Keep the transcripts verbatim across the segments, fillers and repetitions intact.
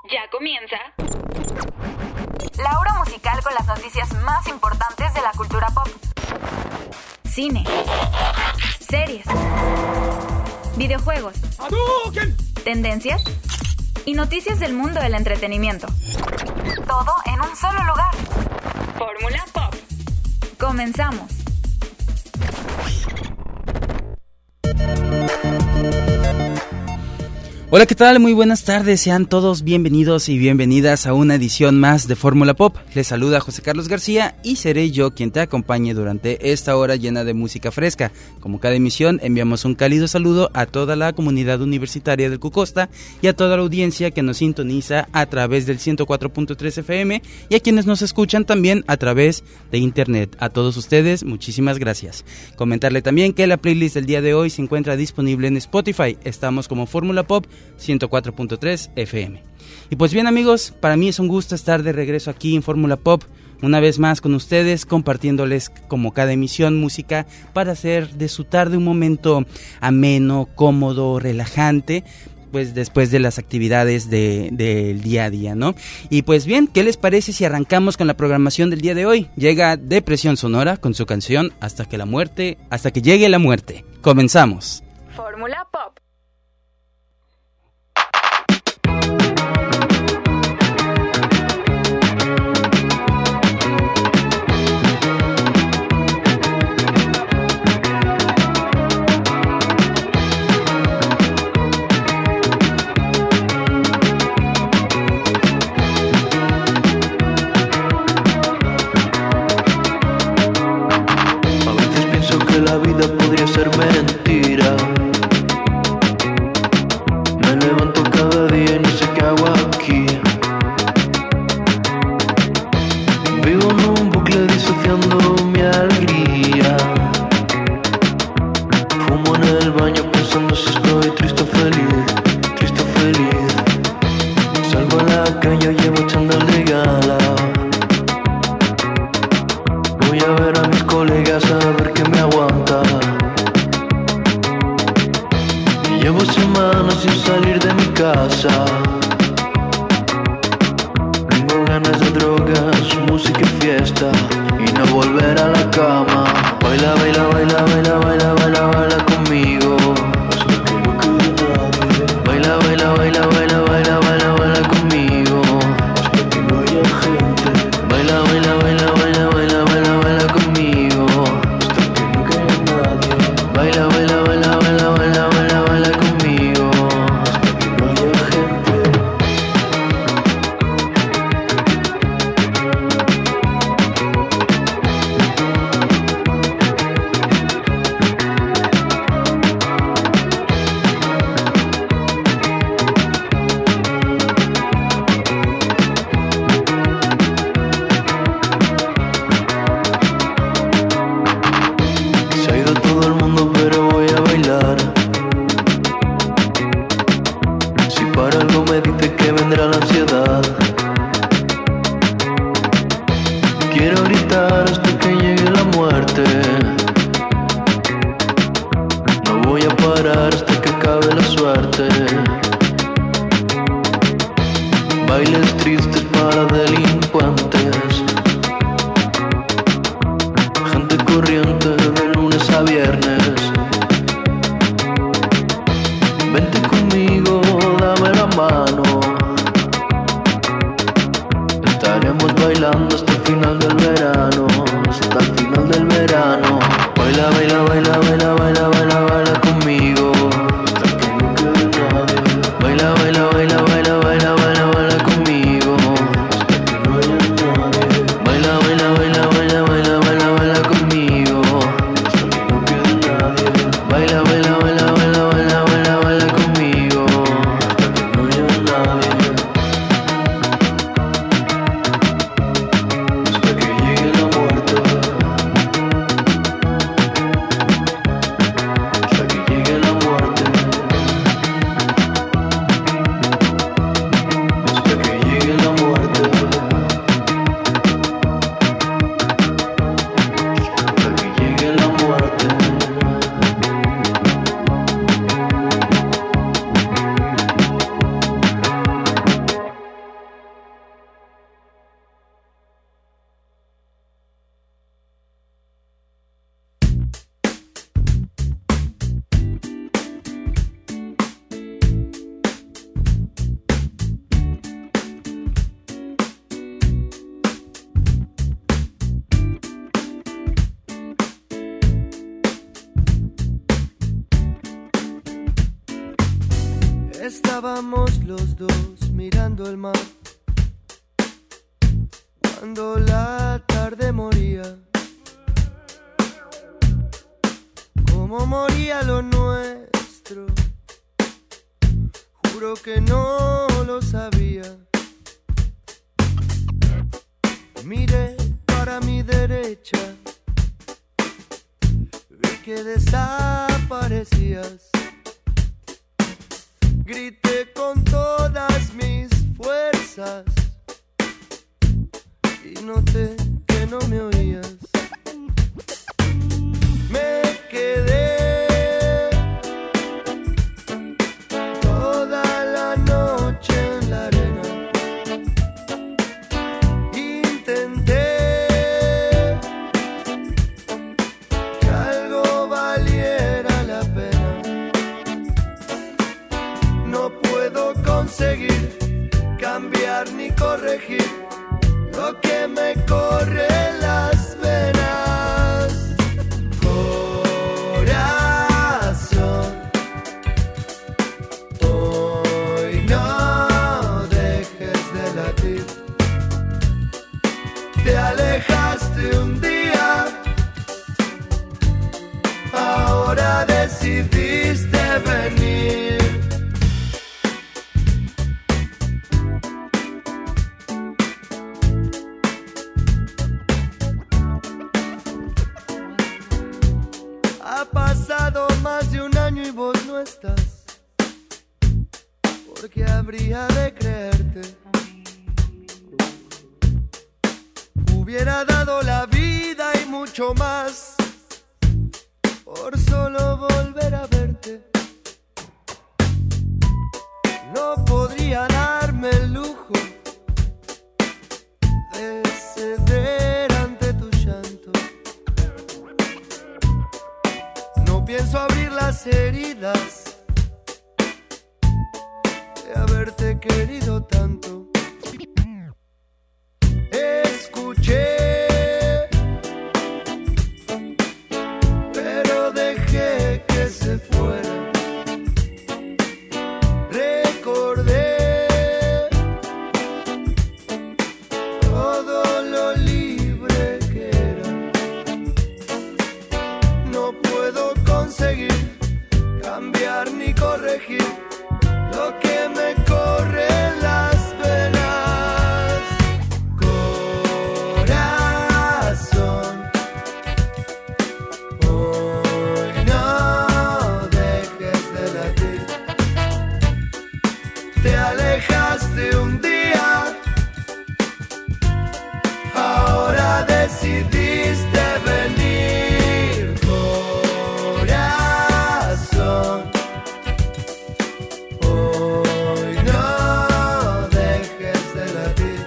Ya comienza la hora musical con las noticias más importantes de la cultura pop. Cine, series, videojuegos, tendencias y noticias del mundo del entretenimiento. Todo en un solo lugar. Fórmula Pop. Comenzamos. Hola, ¿qué tal? Muy buenas tardes, sean todos bienvenidos y bienvenidas a una edición más de Fórmula Pop. Les saluda José Carlos García y seré yo quien te acompañe durante esta hora llena de música fresca. Como cada emisión, enviamos un cálido saludo a toda la comunidad universitaria del Cucosta y a toda la audiencia que nos sintoniza a través del ciento cuatro punto tres F M y a quienes nos escuchan también a través de internet. A todos ustedes, muchísimas gracias. Comentarle también que la playlist del día de hoy se encuentra disponible en Spotify. Estamos como Fórmula Pop ciento cuatro punto tres F M. Y pues bien, amigos, para mí es un gusto estar de regreso aquí en Fórmula Pop, una vez más con ustedes, compartiéndoles como cada emisión música para hacer de su tarde un momento ameno, cómodo, relajante, pues después de las actividades de, del día a día, ¿no? Y pues bien, ¿qué les parece si arrancamos con la programación del día de hoy? Llega Depresión Sonora con su canción Hasta que la muerte, hasta que llegue la muerte. Comenzamos. Fórmula Pop. La vida podría ser mentira. Me levanto cada día y no sé qué hago aquí. Vivo en un bucle disociando mi alegría. Fumo en el baño pensando si estoy triste o feliz, triste o feliz. Salgo a la calle, llevo chándal de gala. Voy a ver a mis colegas a ver qué me aguanta. Llevo semanas sin salir de mi casa. Tengo ganas de drogas, música y fiesta y no volver a la cama. Baila, baila, baila, baila, baila, baila, baila conmigo. Baila, baila, baila, baila, baila, baila, baila conmigo. Hasta que no haya gente. Baila, baila, baila, baila, baila, baila, baila conmigo. Hasta que no quede nadie. Baila, baila, baila, baila, baila, baila, baila conmigo. Hasta que no haya gente. Se ha ido todo el mundo, pero voy a bailar. Si para algo me dice que vendrá la ansiedad. Quiero gritar hasta que llegue la muerte. No voy a parar hasta que acabe la suerte. Bailes tristes para delincuentes. Gente corriente de lunes a viernes. Vente conmigo, dame la mano. Estaremos bailando hasta el final del verano. Hasta el final del verano. Baila, baila, baila, baila, baila, baila, baila conmigo. Hasta que no quede nadie. Baila, baila, baila, baila, baila, baila, baila conmigo. Hasta que no haya nadie. Baila, baila, baila, baila, baila, baila, baila conmigo. Hasta que no quede nadie. Baila, baila, baila, baila, baila, baila, baila conmigo. Hasta que no haya nadie. Estábamos los dos mirando el mar cuando la tarde moría, como moría lo nuestro. Juro que no lo sabía. Miré para mi derecha, vi que desaparecías. Grité con todas mis fuerzas y noté que no me oías. Me quedé toda la noche en la arena. Intenté que algo valiera la pena. No puedo conseguir cambiar ni corregir lo que me corre en las venas. Corazón, hoy no dejes de latir. Te alejaste un día, ahora decidiste venir. Ha pasado más de un año y vos no estás. ¿Por qué habría de creerte? Hubiera dado la vida y mucho más por solo volver a verte. No podría darme el lujo de ceder ante tu llanto. No pienso abrir las heridas de haberte querido tanto. Escuché, pero dejé que se fuera. Recordé todo lo libre que era. No puedo conseguir cambiar ni corregir lo que me corre en las venas. Corazón, hoy no dejes de latir. Te alejaste un día, ahora decidiste venir. Corazón, hoy no dejes de latir.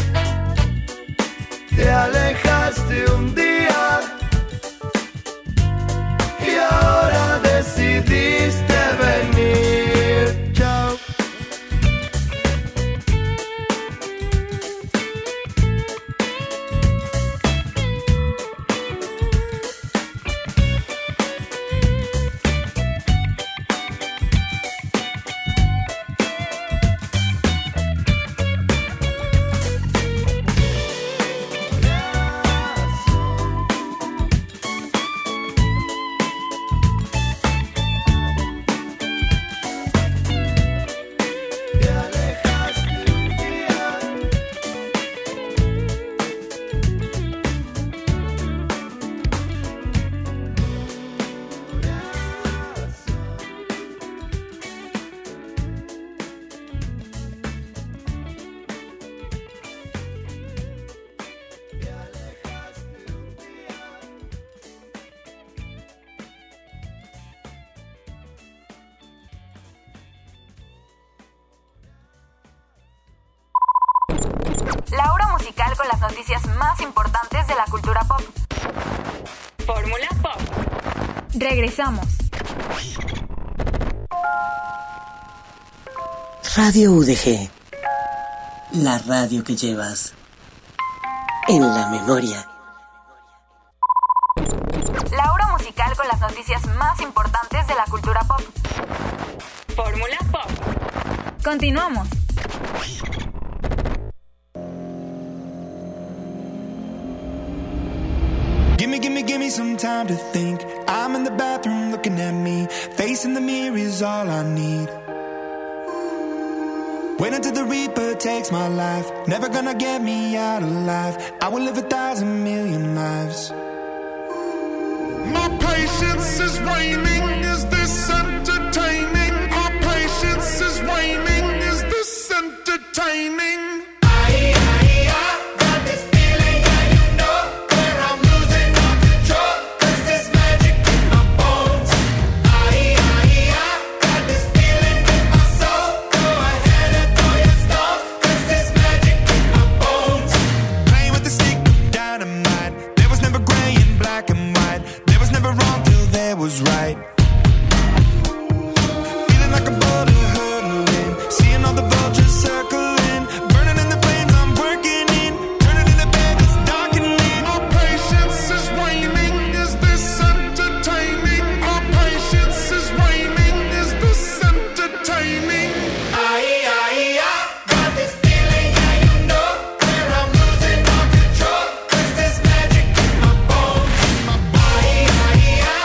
Te alejaste un día y ahora decidiste venir. Chao. Te alejaste un día. Te alejaste un día. La hora musical con las noticias más importantes de la cultura pop. Fórmula Pop. Regresamos. Radio U D G. La radio que llevas en la memoria. La hora musical con las noticias más importantes de la cultura pop. Fórmula Pop. Continuamos. Gimme, gimme, gimme some time to think. I'm in the bathroom looking at me. Facing the mirror is all I need. Wait until the Reaper takes my life. Never gonna get me out alive. I will live a thousand million lives. My patience is waning. Is this entertaining? My patience is waning. Is this entertaining? Was right. Feeling like a boulder hurtling, seeing all the vultures circling, burning in the flames I'm working in, turning in the bed it's darkening. My patience is waning, is this entertaining? My patience is waning, is this entertaining? Aye, aye, I got this feeling, yeah you know, where I'm losing all control, cause there's magic in my bones, in my body. Aye, aye, I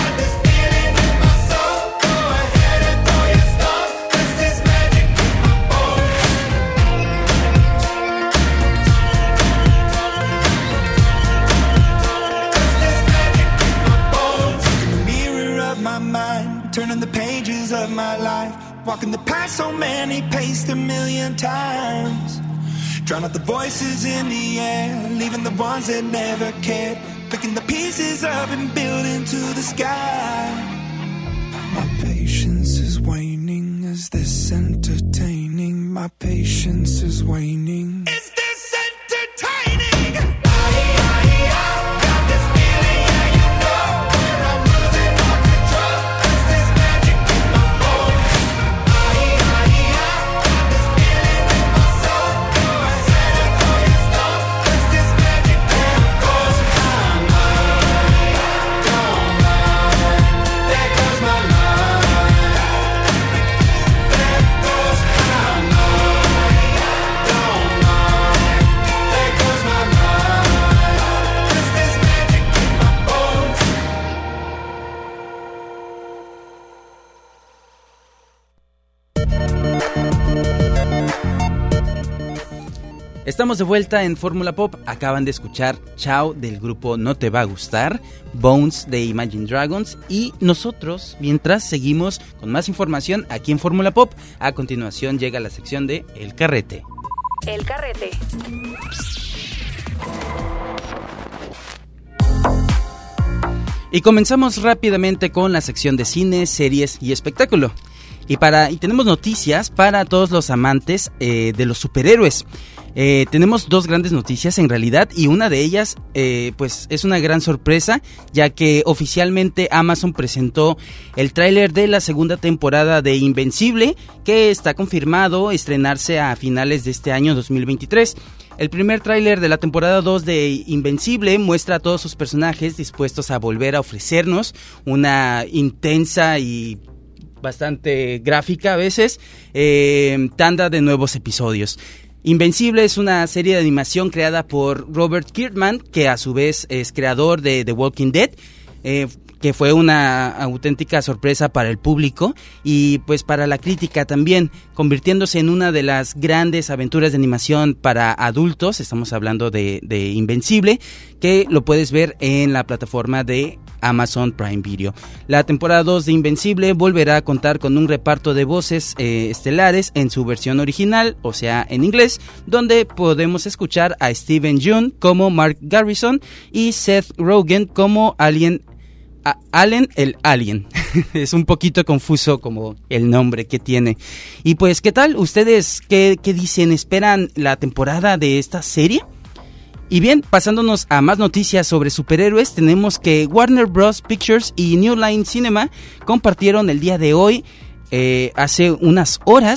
turning the pages of my life, walking the path so many paced a million times, drown out the voices in the air, leaving the ones that never cared, picking the pieces up and building to the sky. My patience is waning. Is this entertaining? My patience is waning. Is this entertaining? Aye, aye, I got this feeling, yeah you know, where I'm losing all control, cause there's magic in my bones. Aye, aye, I got this feeling in my soul. Go ahead and throw your stones, cause there's magic in my bones. I'm mine, don't mind, there goes my life. There goes my mind, don't mind, there goes my life. Cause there's magic in my bones. Estamos de vuelta en Fórmula Pop. Acaban de escuchar Ciao del grupo No Te Va a Gustar, Bones de Imagine Dragons, y nosotros, mientras seguimos con más información aquí en Fórmula Pop. A continuación llega la sección de El Carrete. El Carrete. Y comenzamos rápidamente con la sección de cine, series y espectáculo. Y para y tenemos noticias para todos los amantes eh, de los superhéroes. Eh, tenemos dos grandes noticias en realidad, y una de ellas eh, pues es una gran sorpresa, ya que oficialmente Amazon presentó el tráiler de la segunda temporada de Invencible, que está confirmado estrenarse a finales de este año dos mil veintitrés. El primer tráiler de la temporada dos de Invencible muestra a todos sus personajes dispuestos a volver a ofrecernos una intensa y bastante gráfica a veces eh, tanda de nuevos episodios. Invencible es una serie de animación creada por Robert Kirkman, que a su vez es creador de The Walking Dead, eh, que fue una auténtica sorpresa para el público y pues para la crítica también, convirtiéndose en una de las grandes aventuras de animación para adultos. Estamos hablando de, de Invencible, que lo puedes ver en la plataforma de Amazon Prime Video. La temporada dos de Invencible volverá a contar con un reparto de voces eh, estelares en su versión original, o sea, en inglés, donde podemos escuchar a Steven Yeun como Mark Garrison y Seth Rogen como Alien, a, Allen el Alien. Es un poquito confuso como el nombre que tiene. Y pues, ¿qué tal? ¿Ustedes qué, qué dicen? ¿Esperan la temporada de esta serie? Y bien, pasándonos a más noticias sobre superhéroes, tenemos que Warner Bros. Pictures y New Line Cinema compartieron el día de hoy, eh, hace unas horas,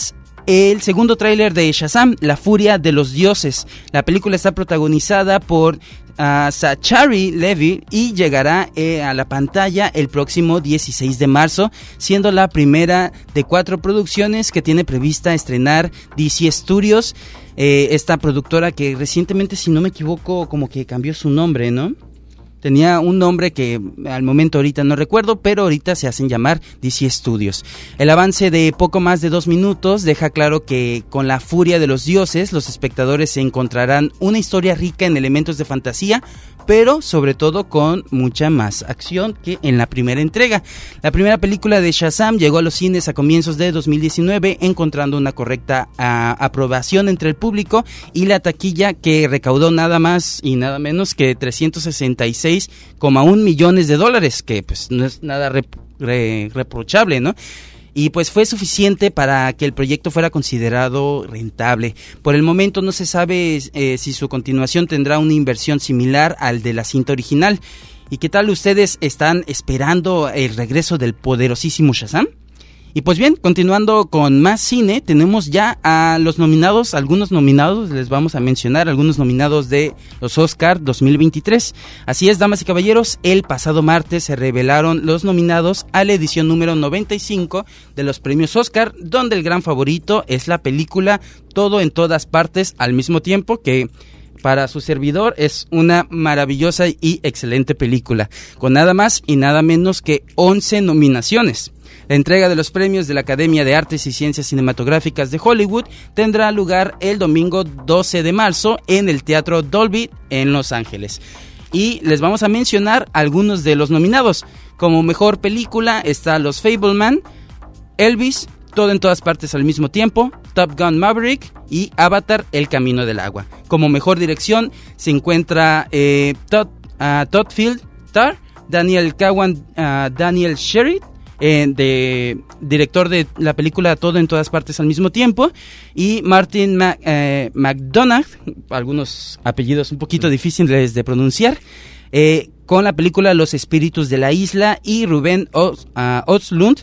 el segundo tráiler de Shazam, La Furia de los Dioses. La película está protagonizada por uh, Zachary Levi y llegará eh, a la pantalla el próximo dieciséis de marzo, siendo la primera de cuatro producciones que tiene prevista estrenar D C Studios, eh, esta productora que recientemente, si no me equivoco, como que cambió su nombre, ¿no? Tenía un nombre que al momento ahorita no recuerdo, pero ahorita se hacen llamar D C Studios. El avance de poco más de dos minutos deja claro que con La Furia de los Dioses los espectadores se encontrarán una historia rica en elementos de fantasía, pero sobre todo con mucha más acción que en la primera entrega. La primera película de Shazam llegó a los cines a comienzos de dos mil diecinueve, encontrando una correcta uh, aprobación entre el público y la taquilla, que recaudó nada más y nada menos que trescientos sesenta y seis coma uno millones de dólares, que pues no es nada re, re, reprochable, ¿no? Y pues fue suficiente para que el proyecto fuera considerado rentable. Por el momento no se sabe eh, si su continuación tendrá una inversión similar al de la cinta original. ¿Y qué tal ustedes están esperando el regreso del poderosísimo Shazam? Y pues bien, continuando con más cine, tenemos ya a los nominados, algunos nominados, les vamos a mencionar algunos nominados de los Oscar dos mil veintitrés. Así es, damas y caballeros, el pasado martes se revelaron los nominados a la edición número noventa y cinco de los premios Oscar, donde el gran favorito es la película Todo en Todas Partes al Mismo Tiempo, que para su servidor es una maravillosa y excelente película, con nada más y nada menos que once nominaciones. La entrega de los premios de la Academia de Artes y Ciencias Cinematográficas de Hollywood tendrá lugar el domingo doce de marzo en el Teatro Dolby en Los Ángeles. Y les vamos a mencionar algunos de los nominados. Como mejor película está Los Fabelman, Elvis, Todo en Todas Partes al Mismo Tiempo, Top Gun Maverick y Avatar, El Camino del Agua. Como mejor dirección se encuentra eh, Todd, uh, Todd Field, Tar, Daniel Kawan, uh, Daniel Sherry, Eh, de director de la película Todo en Todas Partes al Mismo Tiempo, y Martin Ma- eh, McDonagh, algunos apellidos un poquito difíciles de pronunciar, eh, con la película Los Espíritus de la Isla, y Rubén Oz, uh, Östlund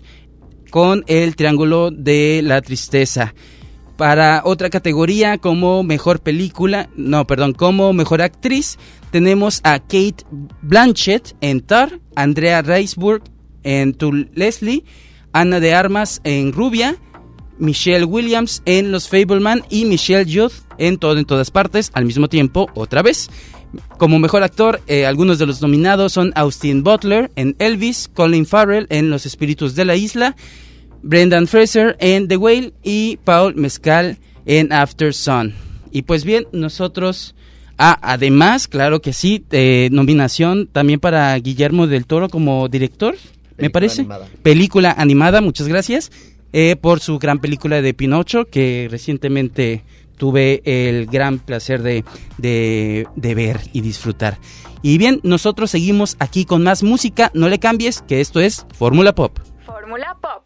con El Triángulo de la Tristeza. Para otra categoría, como mejor película, no, perdón, como mejor actriz, tenemos a Kate Blanchett en Tar, Andrea Riseborough en To Leslie, Ana de Armas en Rubia, Michelle Williams en Los Fabelman y Michelle Yeoh en Todo en Todas Partes al Mismo Tiempo, otra vez. Como mejor actor, eh, algunos de los nominados son Austin Butler en Elvis, Colin Farrell en Los Espíritus de la Isla, Brendan Fraser en The Whale y Paul Mescal en After Sun. Y pues bien, nosotros... Ah, además, claro que sí, eh, nominación también para Guillermo del Toro como director, película me parece. Animada. Película animada, muchas gracias, eh, por su gran película de Pinocho, que recientemente tuve el gran placer de, de, de ver y disfrutar. Y bien, nosotros seguimos aquí con más música, no le cambies, que esto es Fórmula Pop. Fórmula Pop.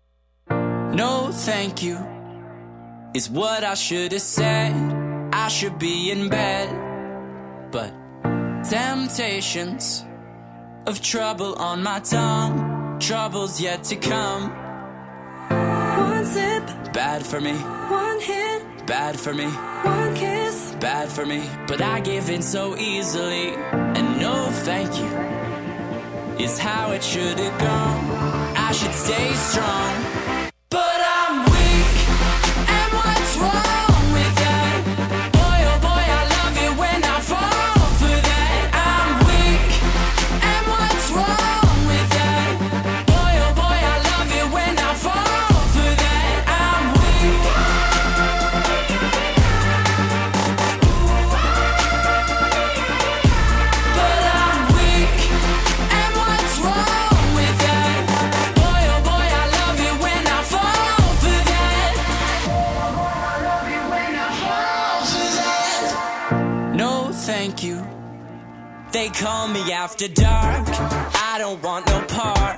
No, thank you, is what I should have said. I should be in bed, but temptations of trouble on my tongue, troubles yet to come. One sip, bad for me. One hit, bad for me. One kiss, bad for me. But I give in so easily, and no thank you is how it should have gone. I should stay strong, but I'm weak, and what's wrong? They call me after dark, I don't want no part.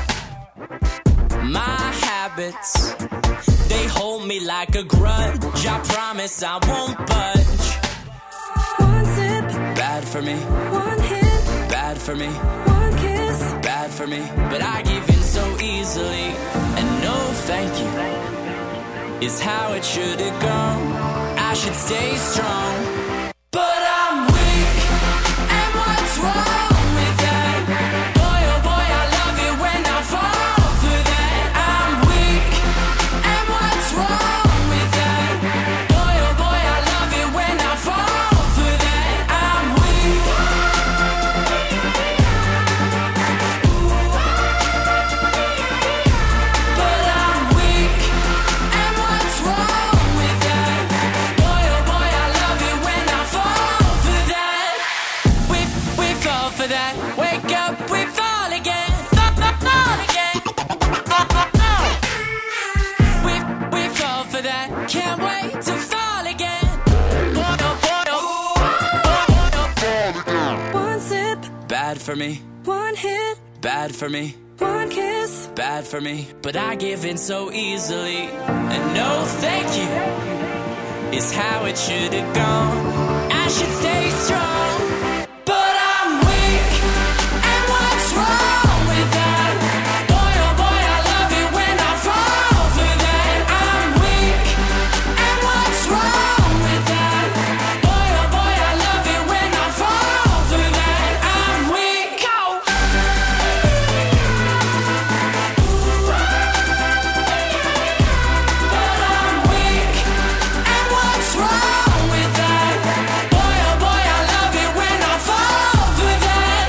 My habits, they hold me like a grudge. I promise I won't budge. One sip, bad for me. One hit, bad for me. One kiss, bad for me. But I give in so easily, and no thank you is how it should have gone. I should stay strong, but I'm weak, and what's wrong with that? Boy, oh boy, I love it when I fall for that. I'm weak, and what's wrong with that? Boy, oh boy, I love it when I fall for that. I'm weak, but I'm weak, and what's wrong with that? Boy, oh boy, I love it when I fall for that. We, we fall for that. Wake up, we fall again. Fall, fall, fall again. Fall, fall, fall. We, we fall for that. Can't wait to fall again. Boy, oh boy, oh. Boy, oh, oh. One sip, bad for me. One hit, bad for me. One kiss, bad for me. But I give in so easily. And no thank you is how it should have gone. I should stay strong, but I'm weak, and what's wrong with that? Boy, oh boy, I love it when I fall for that. I'm weak, and what's wrong with that? Boy, oh boy, I love it when I fall for that. I'm weak. Go. But I'm weak, and what's wrong with that? Boy, oh boy, I love it when I fall for that.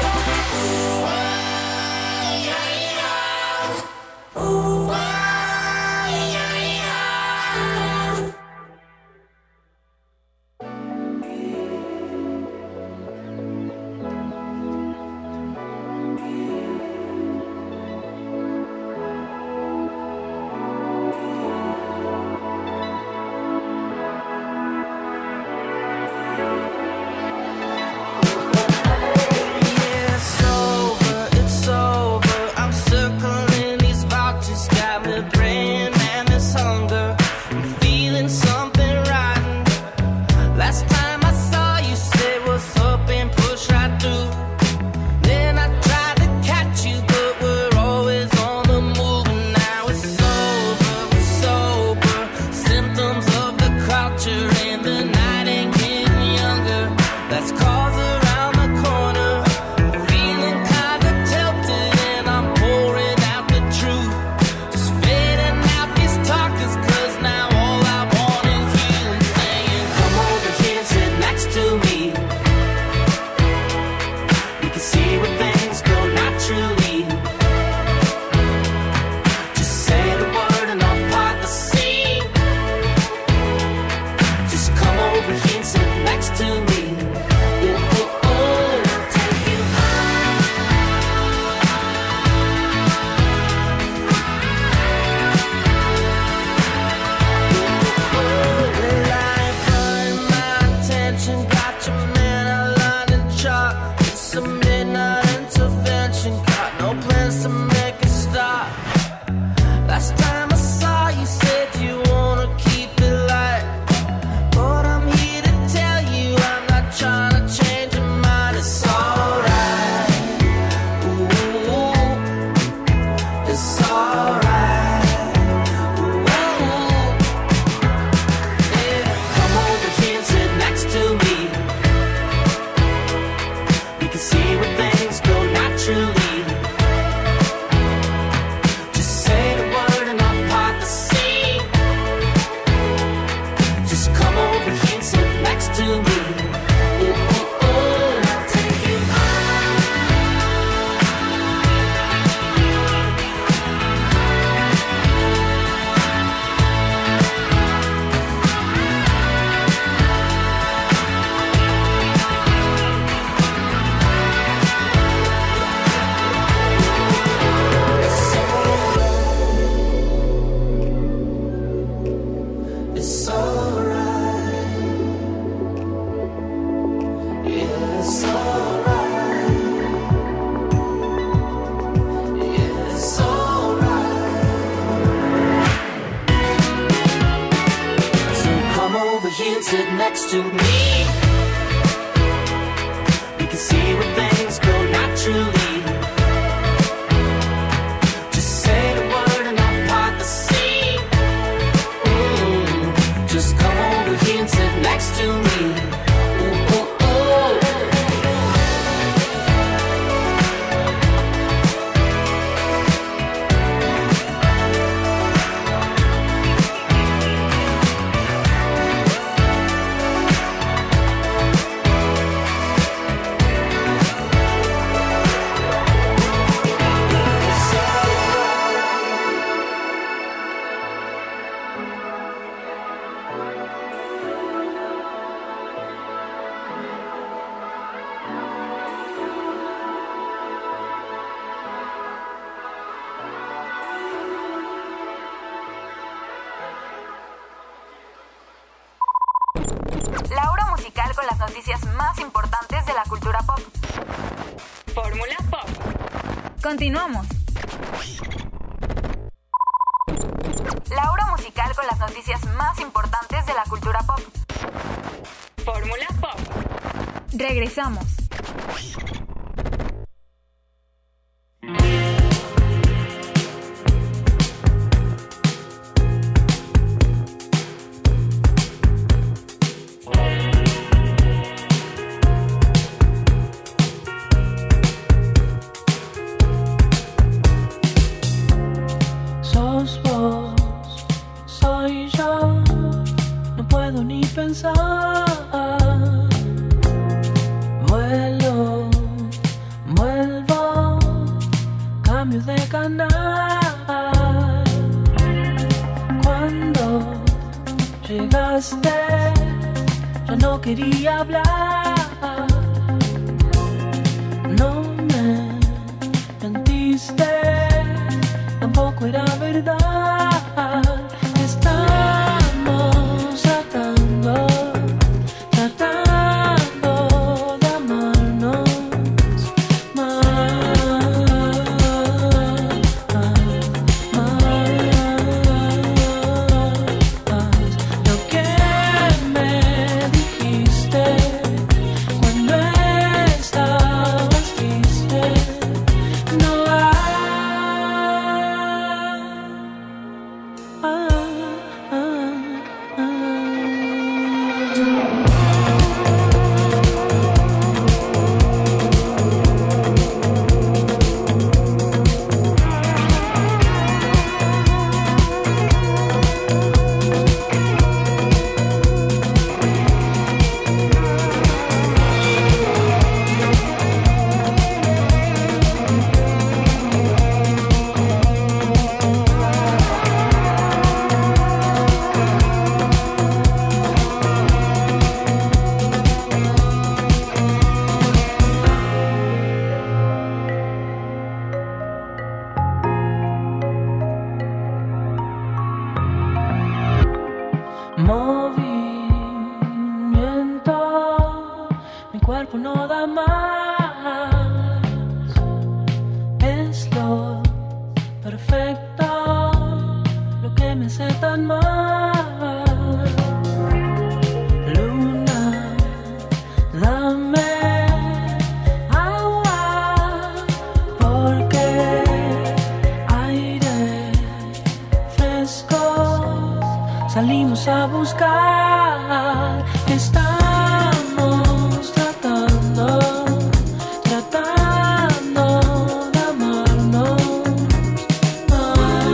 It's over, it's over. I'm circling these vouchers, got me praying, man, this hunger. I'm feeling something rotten. Last time I saw you, say what's up and push right through. Then I tried to catch you, but we're always on the move. And now it's over, it's sober. Symptoms of the culture, and the night ain't getting younger. That's cause around the corner. Feeling kinda tilted, and I'm pouring out the truth. Just fading out these talkers, cause now all I want is you. And saying, come over here, sit next to me. We can see where things go naturally. Just say the word and I'll part the sea. Just come over here and sit next to me. Ooh, ooh, ooh, take you high. My attention, got your man outlined in chalk. It's a midnight intervention, got no plans to make it stop. Last time I saw you, said you wanna keep it light. But I'm here to tell you, I'm not trying to change your mind. It's alright. Ooh, it's alright. Ooh, yeah. Come over here and sit next to me. We can see where things go naturally. Just say the word and I'll part the sea. Just come over here and sit next to me. Ooh, ooh, ooh, I'll take you It's alright. It's alright. It's alright. So come over here and sit next to me. We can see where things go naturally. Just say the word and I'll part the sea. Ooh. Just come over here and sit next to me. Ooh, ooh, ooh. La hora musical con las noticias más importantes de la cultura pop. Fórmula Pop. Continuamos. La hora musical con las noticias más importantes de la cultura pop. Fórmula Pop. Regresamos. Sos vos, soy yo, no puedo ni pensar. Vuelo, vuelvo, cambio de canal. Cuando llegaste, ya no quería hablar. No me mentiste, tampoco era verdad. Estamos tratando, tratando de amarnos más, más. Lo que me dijiste cuando estabas triste no hay. Movimiento, mi cuerpo no da más. Es lo perfecto, lo que me hace tan mal. Luna, dame agua, porque aire fresco salimos a buscar. Estamos tratando, tratando de amarnos más,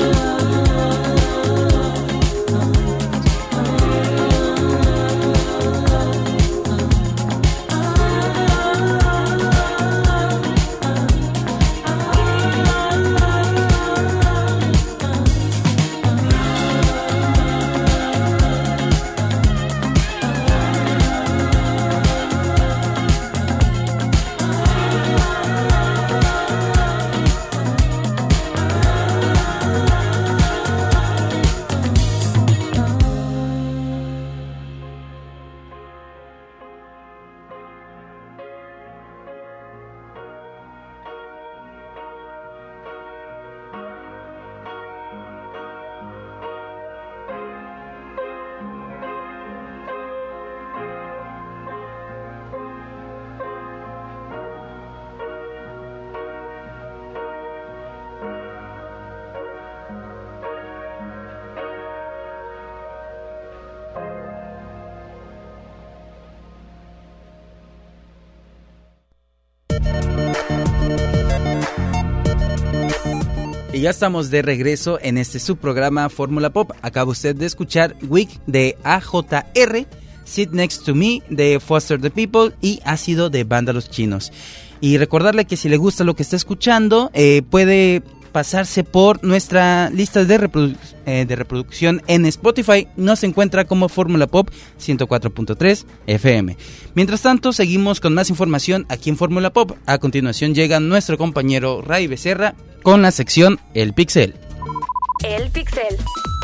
Y ya estamos de regreso en este subprograma Fórmula Pop. Acaba usted de escuchar Weak de A J R, Sit Next to Me de Foster the People y Ácido de Vándalos Chinos. Y recordarle que si le gusta lo que está escuchando, eh, puede pasarse por nuestra lista de, reprodu- eh, de reproducción en Spotify. Nos encuentra como Fórmula Pop ciento cuatro punto tres F M. Mientras tanto, seguimos con más información aquí en Fórmula Pop. A continuación llega nuestro compañero Ray Becerra con la sección El Pixel. El Pixel.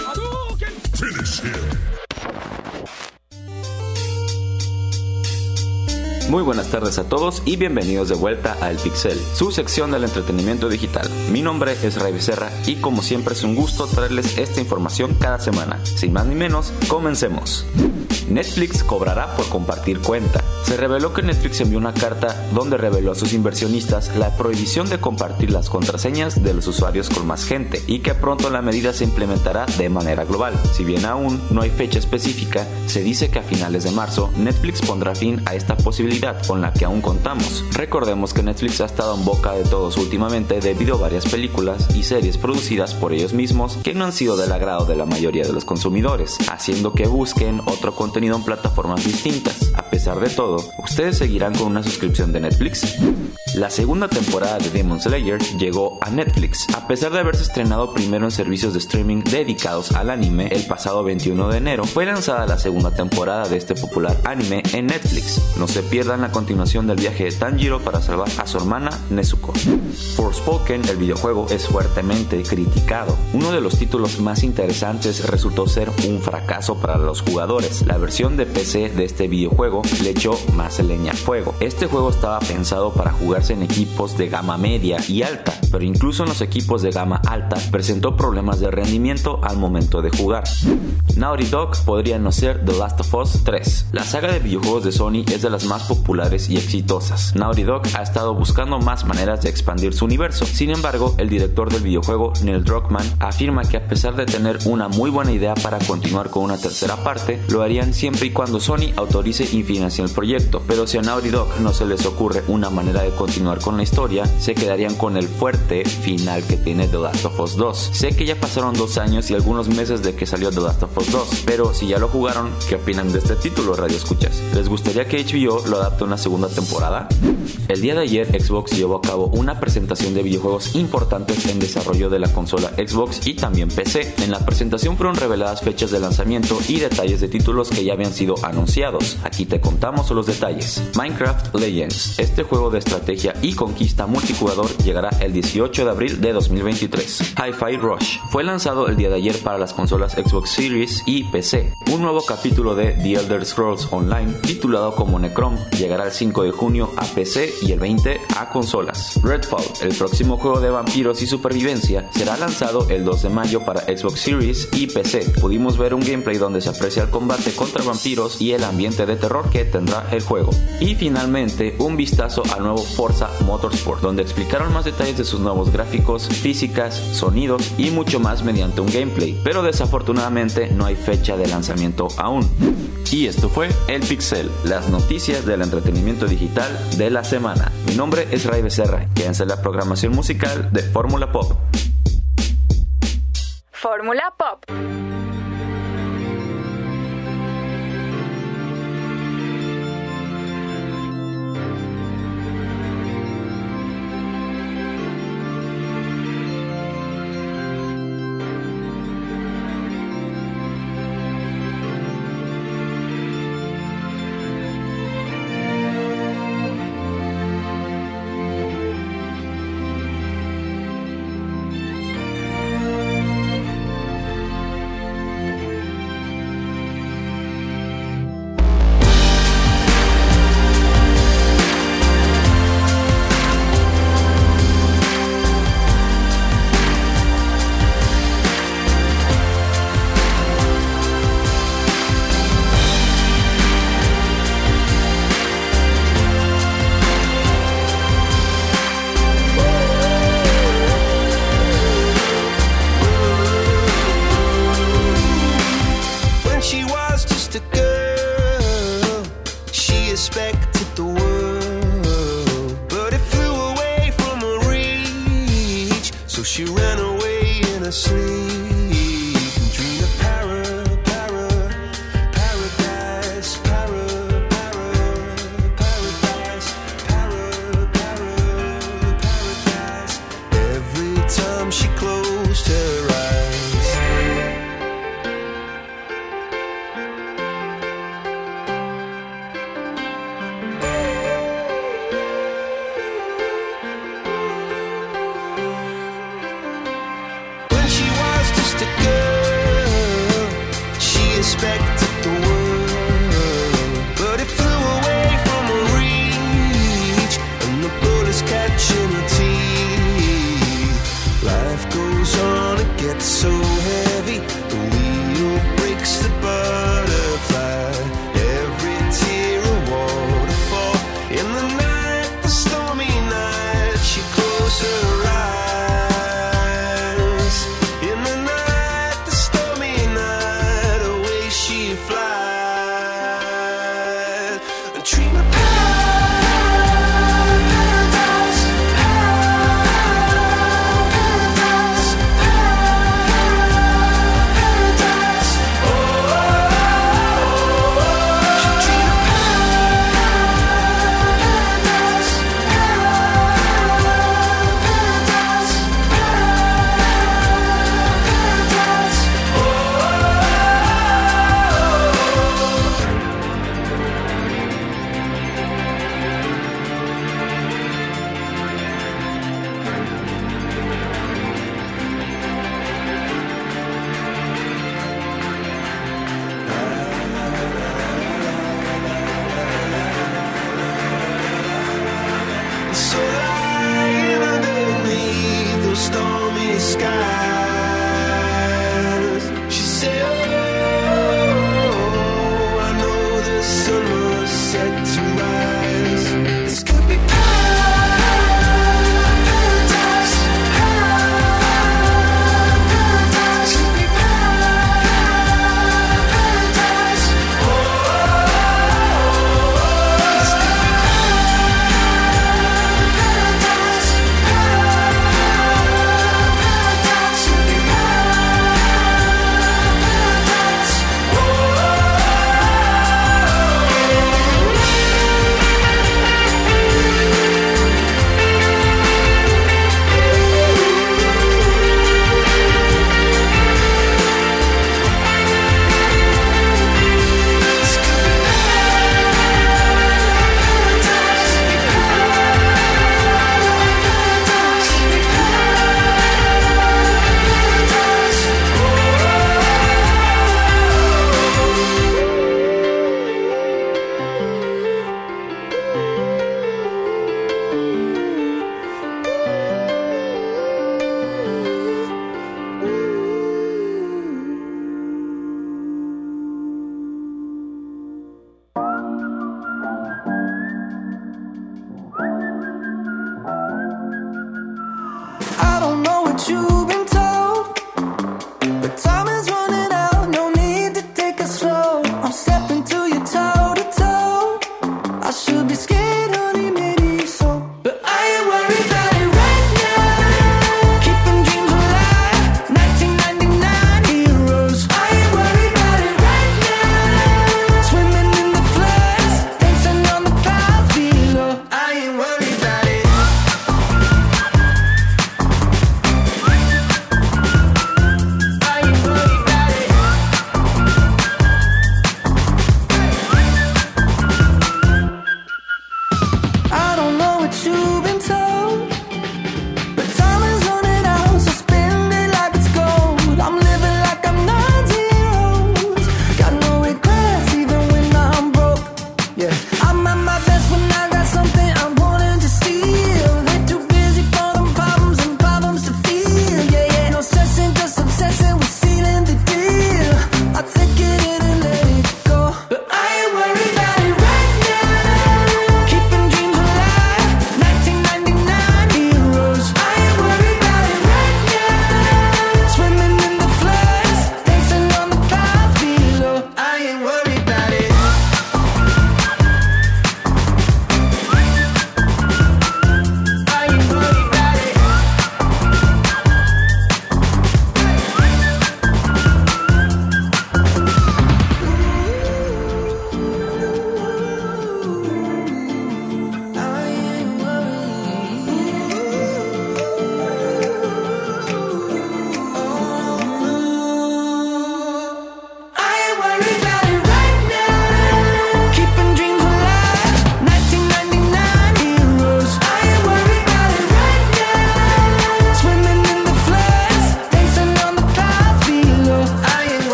Muy buenas tardes a todos y bienvenidos de vuelta a El Pixel, su sección del entretenimiento digital. Mi nombre es Ray Becerra y como siempre es un gusto traerles esta información cada semana. Sin más ni menos, comencemos. Netflix cobrará por compartir cuenta. Se reveló que Netflix envió una carta donde reveló a sus inversionistas la prohibición de compartir las contraseñas de los usuarios con más gente y que pronto la medida se implementará de manera global. Si bien aún no hay fecha específica, se dice que a finales de marzo Netflix pondrá fin a esta posibilidad con la que aún contamos. Recordemos que Netflix ha estado en boca de todos últimamente debido a varias películas y series producidas por ellos mismos que no han sido del agrado de la mayoría de los consumidores, haciendo que busquen otro contenido en plataformas distintas. A pesar de todo, ¿ustedes seguirán con una suscripción de Netflix? La segunda temporada de Demon Slayer llegó a Netflix. A pesar de haberse estrenado primero en servicios de streaming dedicados al anime el pasado veintiuno de enero, fue lanzada la segunda temporada de este popular anime en Netflix. No se pierdan la continuación del viaje de Tanjiro para salvar a su hermana Nezuko. Forspoken, el videojuego, es fuertemente criticado. Uno de los títulos más interesantes resultó ser un fracaso para los jugadores. La versión de P C de este videojuego le echó más leña al fuego. Este juego estaba pensado para jugarse en equipos de gama media y alta, pero incluso en los equipos de gama alta presentó problemas de rendimiento al momento de jugar. Naughty Dog podría no ser The Last of Us tres. La saga de videojuegos de Sony es de las más populares y exitosas. Naughty Dog ha estado buscando más maneras de expandir su universo. Sin embargo, el director del videojuego, Neil Druckmann, afirma que a pesar de tener una muy buena idea para continuar con una tercera parte, lo harían siempre y cuando Sony autorice y financie el proyecto. Pero si a Naughty Dog no se les ocurre una manera de continuar con la historia, se quedarían con el fuerte final que tiene The Last of Us dos. Sé que ya pasaron dos años y algunos meses de que salió The Last of Us dos, pero si ya lo jugaron, ¿qué opinan de este título, radio escuchas? ¿Les gustaría que H B O lo adapte a una segunda temporada? El día de ayer Xbox llevó a cabo una presentación de videojuegos importantes en desarrollo de la consola Xbox y también P C. En la presentación fueron reveladas fechas de lanzamiento y detalles de títulos que ya habían sido anunciados. Aquí te contamos los detalles. Minecraft Legends, este juego de estrategia y conquista multijugador, llegará el dieciocho de abril de dos mil veintitrés. Hi-Fi Rush fue lanzado el día de ayer para las consolas Xbox Series y P C. Un nuevo capítulo de The Elder Scrolls Online, titulado como Necrom, llegará el cinco de junio a P C y el veinte a consolas. Redfall, el próximo juego de vampiros y supervivencia, será lanzado el dos de mayo para Xbox Series y P C. Pudimos ver un gameplay donde se aprecia el combate contra vampiros y el ambiente de terror que tendrá el juego. Y finalmente, un vistazo al nuevo Forza Motorsport, donde explicaron más detalles de sus nuevos gráficos, físicas, sonidos y mucho más mediante un gameplay, pero desafortunadamente no hay fecha de lanzamiento aún. Y esto fue El Pixel, las noticias del entretenimiento digital de la semana. Mi nombre es Ray Becerra, quédense en la programación musical de Fórmula Pop. Fórmula Pop. her sleep and dream of para, para, paradise, para, para, paradise, para, para, paradise. Every time she closed her eyes. When she was just a girl, she expected the world, but it flew away from her reach, and the bullets catching her teeth. Life goes on, it gets so heavy, the wheel breaks the butterfly. Every tear a waterfall. In the night, the stormy night, she closed her eyes. In the night, the stormy night, away she flies. A dream of paradise, paradise, paradise. Oh, she dreamed of paradise, paradise, paradise. Oh.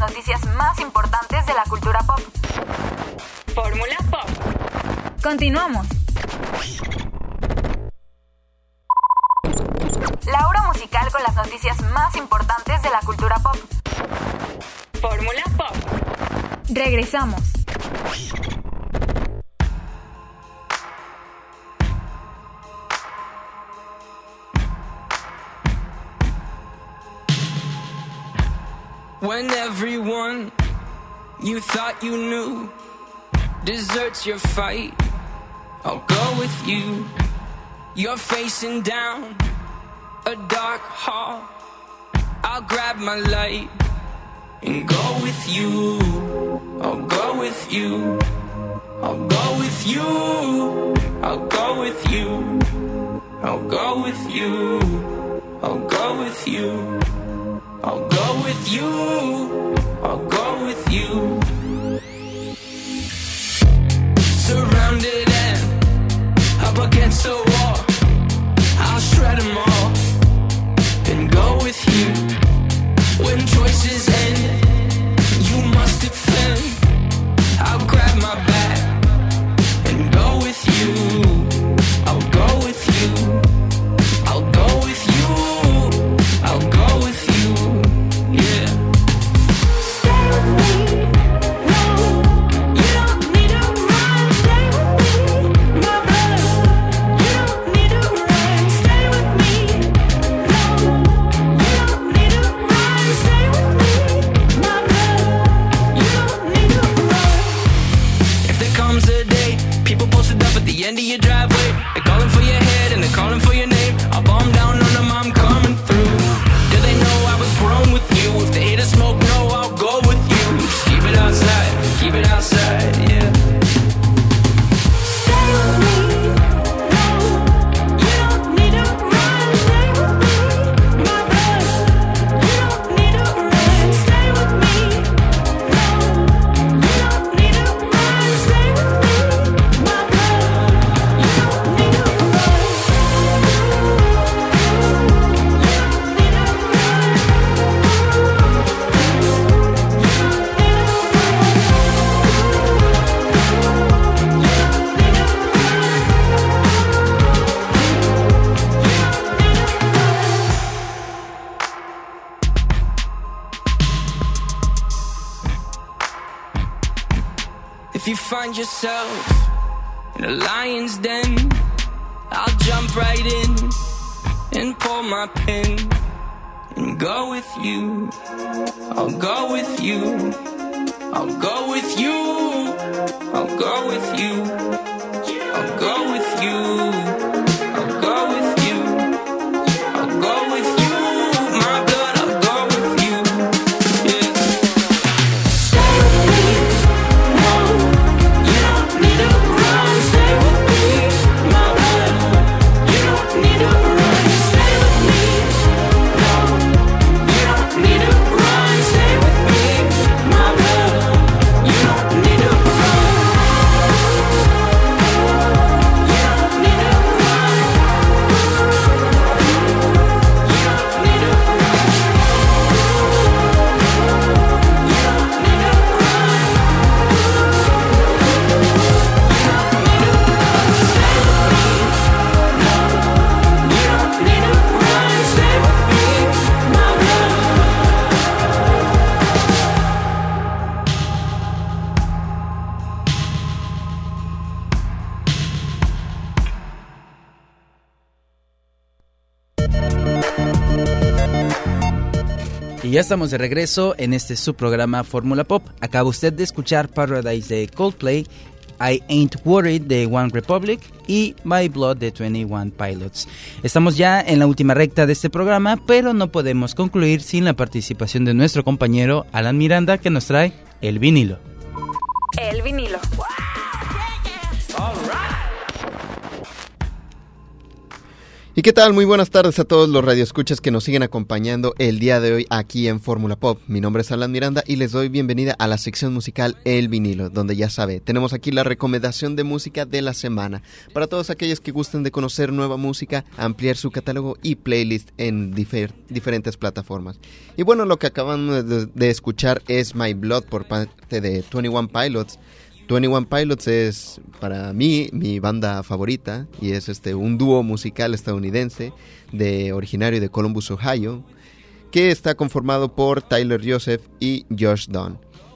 noticias más importantes de la cultura pop. Fórmula Pop. Continuamos. La hora musical con las noticias más importantes de la cultura pop. Fórmula Pop. Regresamos. When everyone you thought you knew deserts your fight, I'll go with you. You're facing down a dark hall, I'll grab my light and go with you. I'll go with you. I'll go with you. I'll go with you. I'll go with you. I'll go with you. I'll go with you. I'll go with you. Surrounded and up against the wall, I'll shred them all and go with you. When choices end, you must defend. I'll grab my back and go with you. I'll go with you. I'll go with you. I'll go with you. Yeah. Stay with me. No, you don't need to run. Stay with me, my brother. You don't need to run. Stay with me. No, you don't need to run. Stay with me, my brother. You don't need to run. If there comes a day, people posted up at the end of your driveway, they're calling for your head and they're calling for your name. I'll bomb down on them, I'm coming through. Do they know I was grown with you? If they hate a smoke, no, I'll go with you. Just keep it outside, keep it outside, yeah. Stay with me, no, you don't need to run. Stay with me, my brother. You don't need to run. Stay with me, no, you don't need to run. Stay with me, my brother. You don't need to run. If you find yourself in a lion's den, I'll jump right in and pull my pin and go with you. I'll go with you. I'll go with you. I'll go with you. I'll go with you. I'll go with you. I'll go with you. My blood, I'll go with you. Yeah. Stay with me. No, you don't need to run. Stay with me. My blood, you don't need to run. Stay with me. No, you don't need to run. Stay with me. My blood, you don't need to run. You don't need to run. You don't need to run. You don't need to run. You don't need to run. Stay with me. No, you don't need to run. Stay with me, my blood. Y ya estamos de regreso en este subprograma Fórmula Pop. Acaba usted de escuchar Paradise de Coldplay, I Ain't Worried de One Republic y My Blood de veintiuno Pilots. Estamos ya en la última recta de este programa, pero no podemos concluir sin la participación de nuestro compañero Alan Miranda, que nos trae el vinilo. El vinilo. ¿Y qué tal? Muy buenas tardes a todos los radioescuchas que nos siguen acompañando el día de hoy aquí en Fórmula Pop. Mi nombre es Alan Miranda y les doy bienvenida a la sección musical El Vinilo, donde ya sabe, tenemos aquí la recomendación de música de la semana. Para todos aquellos que gusten de conocer nueva música, ampliar su catálogo y playlist en difer- diferentes plataformas. Y bueno, lo que acaban de, de escuchar es My Blood por parte de veintiuno Pilots. veintiuno Pilots es para mí mi banda favorita y es este un dúo musical estadounidense de originario de Columbus, Ohio, que está conformado por Tyler Joseph y Josh Dunn.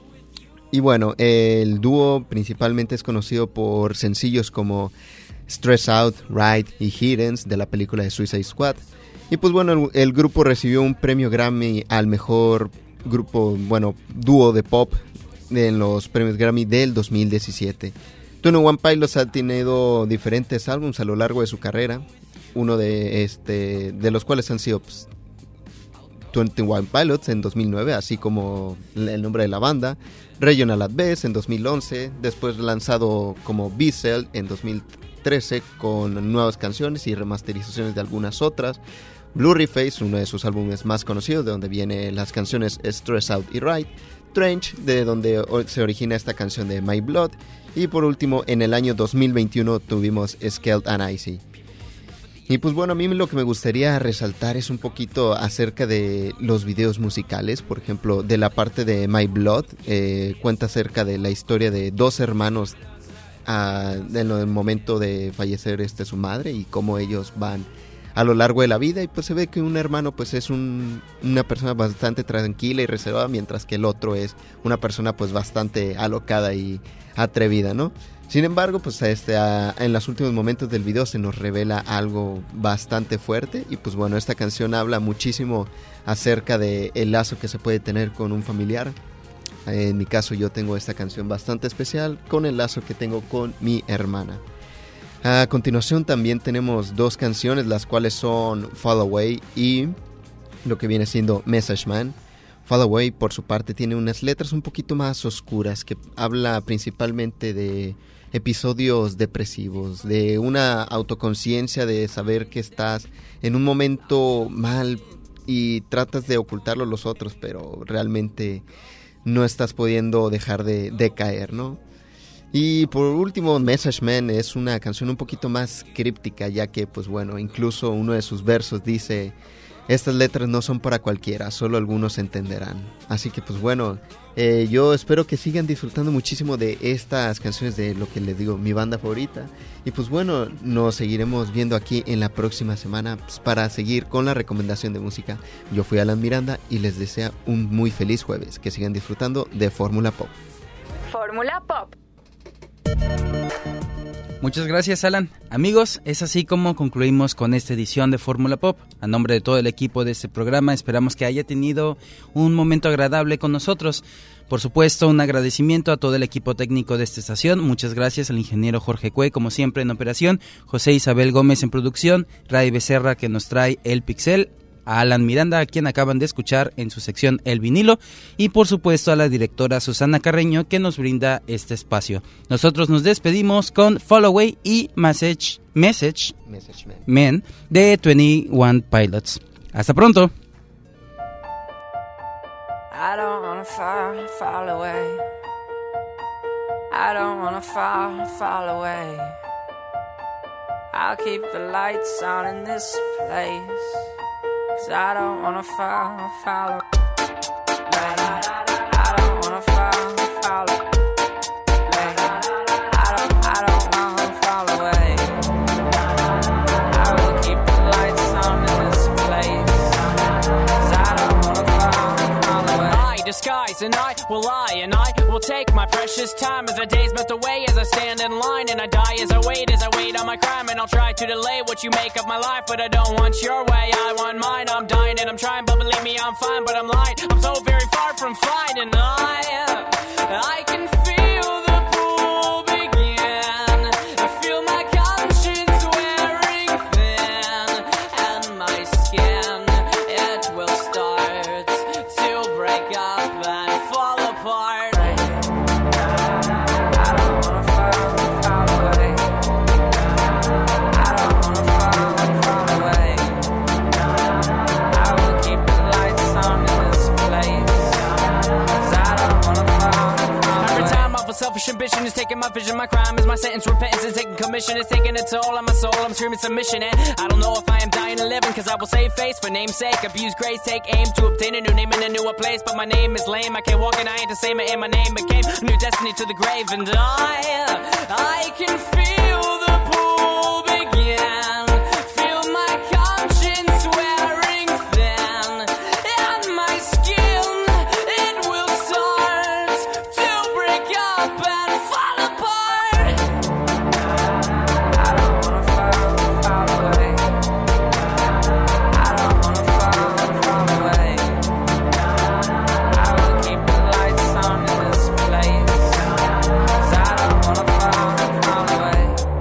Y bueno, el dúo principalmente es conocido por sencillos como Stress Out, Ride y Hidden de la película de Suicide Squad. Y pues bueno, el, el grupo recibió un premio Grammy al mejor grupo, bueno, dúo de pop en los premios Grammy del dos mil diecisiete. veintiuno Pilots ha tenido diferentes álbumes a lo largo de su carrera, uno de este de los cuales han sido pues, veintiuno Pilots en dos mil nueve, así como el nombre de la banda, Regional at Best en dos mil once, después lanzado como B-Cell en dos mil trece con nuevas canciones y remasterizaciones de algunas otras, Blurry Face, uno de sus álbumes más conocidos, de donde vienen las canciones Stress Out y Ride, Trench, de donde se origina esta canción de My Blood, y por último en el año dos mil veintiuno tuvimos Scaled and Icy. Y pues bueno, a mí lo que me gustaría resaltar es un poquito acerca de los videos musicales. Por ejemplo, de la parte de My Blood, eh, cuenta acerca de la historia de dos hermanos uh, en el momento de fallecer este, su madre, y cómo ellos van a lo largo de la vida, y pues se ve que un hermano pues es un, una persona bastante tranquila y reservada, mientras que el otro es una persona pues bastante alocada y atrevida, ¿no? Sin embargo, pues este, a, en los últimos momentos del video se nos revela algo bastante fuerte, y pues bueno, esta canción habla muchísimo acerca de el lazo que se puede tener con un familiar. En mi caso yo tengo esta canción bastante especial con el lazo que tengo con mi hermana. A continuación también tenemos dos canciones, las cuales son Fall Away y lo que viene siendo Message Man. Fall Away, por su parte, tiene unas letras un poquito más oscuras, que habla principalmente de episodios depresivos, de una autoconciencia de saber que estás en un momento mal y tratas de ocultarlo a los otros, pero realmente no estás pudiendo dejar de, de caer, ¿no? Y por último, Message Man es una canción un poquito más críptica, ya que, pues bueno, incluso uno de sus versos dice: estas letras no son para cualquiera, solo algunos entenderán. Así que, pues bueno, eh, yo espero que sigan disfrutando muchísimo de estas canciones de lo que les digo, mi banda favorita. Y pues bueno, nos seguiremos viendo aquí en la próxima semana pues, para seguir con la recomendación de música. Yo fui Alan Miranda y les deseo un muy feliz jueves. Que sigan disfrutando de Fórmula Pop. Fórmula Pop. Muchas gracias, Alan. Amigos, es así como concluimos con esta edición de Fórmula Pop. A nombre de todo el equipo de este programa, esperamos que haya tenido un momento agradable con nosotros. Por supuesto, un agradecimiento a todo el equipo técnico de esta estación. Muchas gracias al ingeniero Jorge Cue, como siempre en operación, José Isabel Gómez en producción, Ray Becerra que nos trae el Pixel, a Alan Miranda, a quien acaban de escuchar en su sección El Vinilo, y por supuesto a la directora Susana Carreño, que nos brinda este espacio. Nosotros nos despedimos con Fall Away y Message, Message, Message Man. Man de veintiuno Pilots. Hasta pronto. I don't wanna fall, fall away. I don't wanna fall, fall away. I'll keep the lights on in this place. 'Cause I don't wanna fall, fall away. I don't wanna fall, fall away. I don't, I don't wanna fall away. I will keep the lights on in this place. 'Cause I don't wanna fall, fall away. I disguise and I will lie and I will take my precious time as the days melt away as I stand in line and I die as I wait, as I wait on my crime, and I'll try to delay what you make of my life, but I don't want your way, I want mine. I'm dying and I'm trying, but believe me I'm fine, but I'm lying. I'm so very far from fine, and I, I can feel the pool begin. I feel my conscience wearing thin, and my skin, it will start to break up and fall apart. I don't wanna fall, fall away. I don't wanna fall, fall away. selfish ambition is taking my vision. My crime is my sentence. Repentance is taking commission. It's taking a toll on my soul. I'm screaming submission. And I don't know if I am dying or living, cause I will save face for name's sake. Abuse grace, take aim to obtain a new name in a newer place. But my name is lame. I can't walk and I ain't the same. And my name became a new destiny to the grave. And I, I can feel the pull begin. Feel my conscience wearing thin. And my skin, it will start to break up and fall apart. I don't wanna fall, fall away. I don't wanna fall, fall away. I will keep the lights on in this place. 'Cause I don't wanna fall, fall away.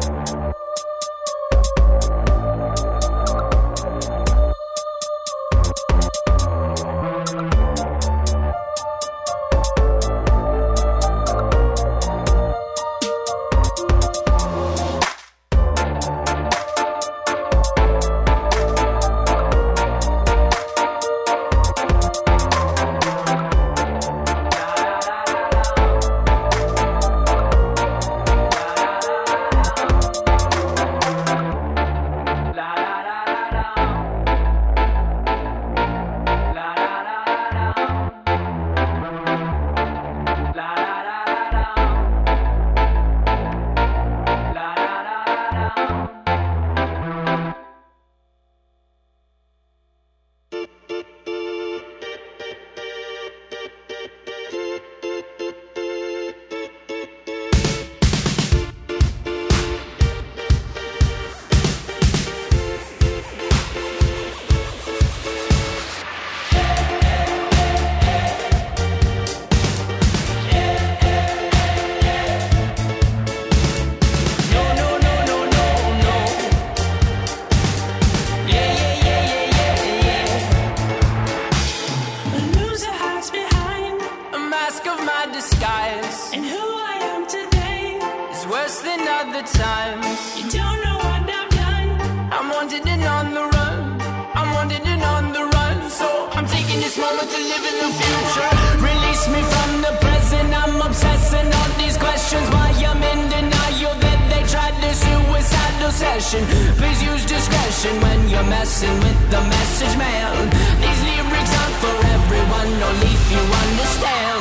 A mask of my disguise. And who I am today is worse than other times. You don't know what I've done. I'm wanted and on the run. I'm wanted and on the run. So I'm taking this moment to live in the future. Release me from the present. I'm obsessing on these questions. Why I'm in denial that they tried this suicidal session. Please use discretion when you're messing with the message, man. These lyrics aren't for everyone, only if you understand.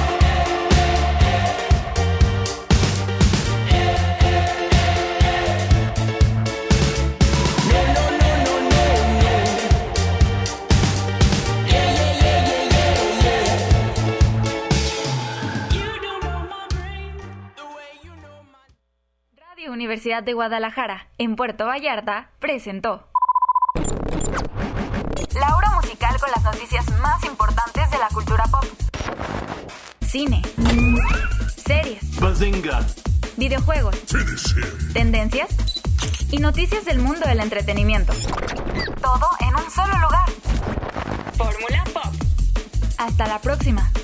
Radio Universidad de Guadalajara, en Puerto Vallarta, presentó la hora musical con las noticias más importantes de la cultura pop. Cine, series, Bazinga, videojuegos, tendencias y noticias del mundo del entretenimiento. Todo en un solo lugar. Fórmula Pop. Hasta la próxima.